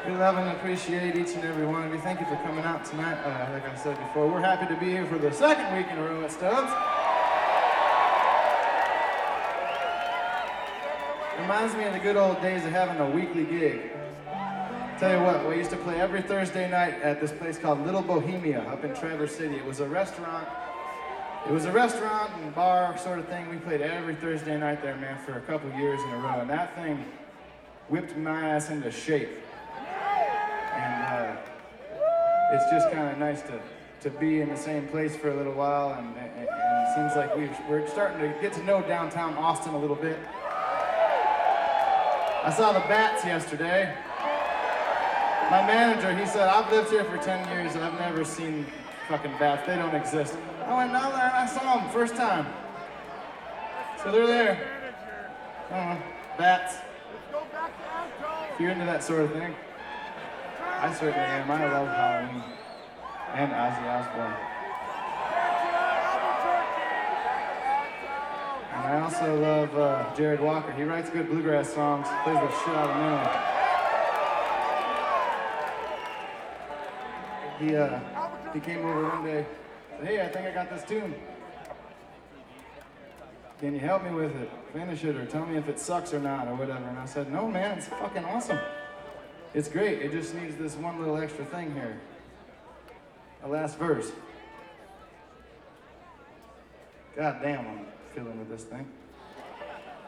We love and appreciate each and every one of you. Thank you for coming out tonight. Like I said before, we're happy to be here for the second week in a row at Stubbs. Reminds me of the good old days of having a weekly gig. Tell you what, we used to play every Thursday night at this place called Little Bohemia up in Traverse City. It was a restaurant. And bar sort of thing. We played every Thursday night there, man, for a couple years in a row. And that thing whipped my ass into shape. And it's just kind of nice to be in the same place for a little while. And it seems like we're starting to get to know downtown Austin a little bit. I saw the Bats yesterday. My manager, he said, I've lived here for 10 years and I've never seen fucking Bats. They don't exist. I went down there and I saw them first time. So they're there. I don't know, Bats. If you're into that sort of thing, I certainly am. I love Halloween and Ozzy Osbourne. And I also love Jared Walker. He writes good bluegrass songs, plays the shit out of them. He came over one day, said, hey, I think I got this tune. Can you help me with it? Finish it or tell me if it sucks or not or whatever. And I said, no, man, it's fucking awesome. It's great. It just needs this one little extra thing here. The last verse. God damn, I'm fiddling with this thing.